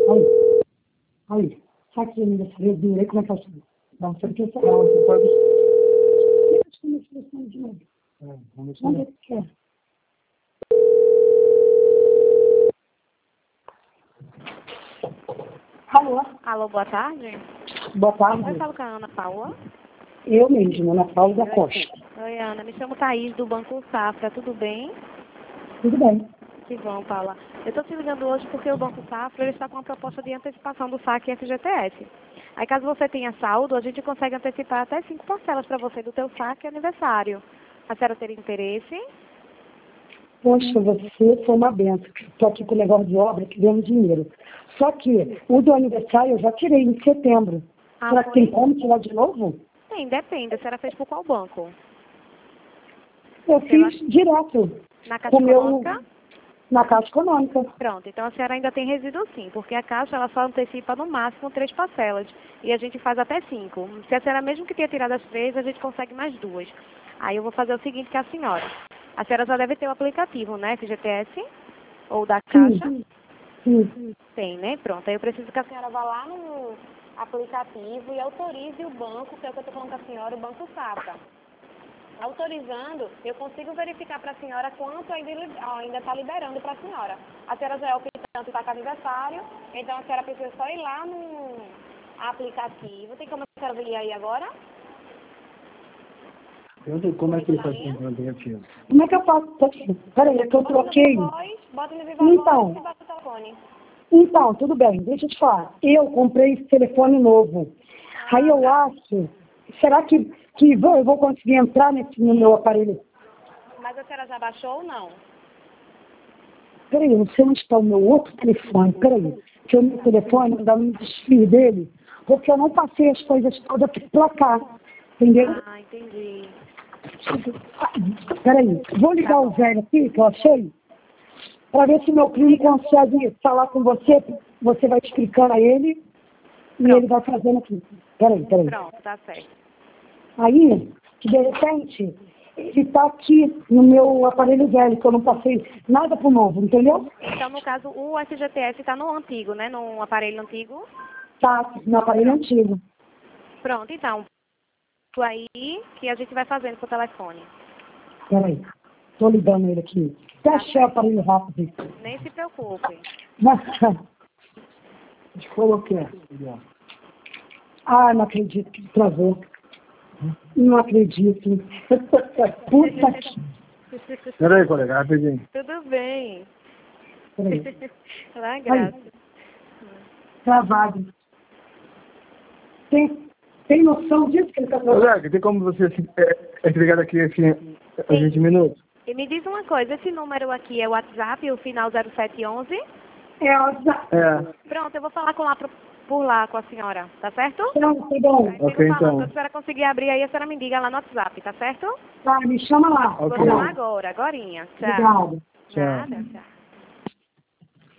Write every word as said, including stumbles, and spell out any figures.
Aí, aí, sabe que ainda se redura aí, como é que eu chamo? Vamos ter que essa aula, você pode... Deixa eu mexer isso de novo. É, vamos ver o que é. Alô? Alô, boa tarde. Boa tarde. Eu falo com a Ana Paula. Eu mesmo, Ana Paula da Costa. Oi, Ana. Me chamo Thaís, do Banco Safra. Tudo bem? Tudo bem. Que bom, Paula. Eu estou te ligando hoje porque o Banco Safra ele está com uma proposta de antecipação do saque F G T S. Aí, caso você tenha saldo, a gente consegue antecipar até cinco parcelas para você do teu saque aniversário. A senhora teria interesse? Poxa, você foi uma benção. Estou aqui com o negócio de obra, que deu dinheiro. Só que o do aniversário eu já tirei em setembro. Ah, Será que foi? tem como tirar de novo? Tem, depende. A senhora fez por qual banco? Eu Pela- fiz direto. Na Caixa Com meu, Econômica? na Caixa Econômica. Pronto, então a senhora ainda tem resíduo sim, porque a Caixa ela só antecipa no máximo três parcelas e a gente faz até cinco. Se a senhora mesmo que tenha tirado as três, a gente consegue mais duas. Aí eu vou fazer o seguinte com a senhora. A senhora já deve ter o aplicativo, né, F G T S? Ou da Caixa? Sim, sim. Tem, né? Pronto, aí eu preciso que a senhora vá lá no aplicativo e autorize o banco, que é o que eu estou falando com a senhora, o Banco Safra. Autorizando, eu consigo verificar para a senhora quanto ainda está liberando para a senhora. A senhora já é optante está com aniversário, então a senhora precisa só ir lá no aplicativo. Tem como a senhora vir aí agora? Eu não sei como é que ele faz com o aplicativo. Como é que eu faço? Peraí, é que eu Bota no troquei. Viva Voz, bota no Viva Então. Voz e bota o telefone. Então, tudo bem, deixa eu te falar. Eu comprei esse telefone novo. Aí eu acho, será que, que vou, eu vou conseguir entrar nesse, no meu aparelho? Mas a senhora já baixou ou não? Peraí, eu não sei onde está o meu outro telefone. Peraí, que o meu telefone ainda não desfio dele, porque eu não passei as coisas todas para cá. Entendeu? Ah, entendi. Peraí, vou ligar o velho aqui, que eu achei, para ver se meu primo consegue falar com você. Você vai explicando a ele e Pronto. ele vai fazendo aqui. Peraí, peraí. Pronto, tá certo. Aí, de repente, ele está aqui no meu aparelho velho, que eu não passei nada pro novo, entendeu? Então, no caso, o F G T S está no antigo, né? No aparelho antigo. Tá, no aparelho antigo. Pronto, então. Aí que a gente vai fazendo com o telefone. Peraí, tô ligando ele aqui. Até achei o aparelho rápido. Nem se preocupe. Descoloquei. Ah, não acredito que travou. Não acredito. Puta que... Espera aí, colega, rapidinho. Tudo bem. Peraí, Lá, graça. travado. Tem, tem noção disso que ele está falando? Colega, tem como você se, é, é ligar daqui assim, a vinte minutos? E me diz uma coisa, esse número aqui é o WhatsApp, o final zero sete onze? É, ó, É. Pronto, eu vou falar com lá pro- por lá com a senhora, tá certo? não, tá bom. Aí fico Ok, falando, então. se a senhora conseguir abrir aí, a senhora me diga lá no WhatsApp, tá certo? Tá, me chama lá. Vou Ok. chamar agora, agorinha. Tchau. Obrigada. Tchau. Nada, tchau.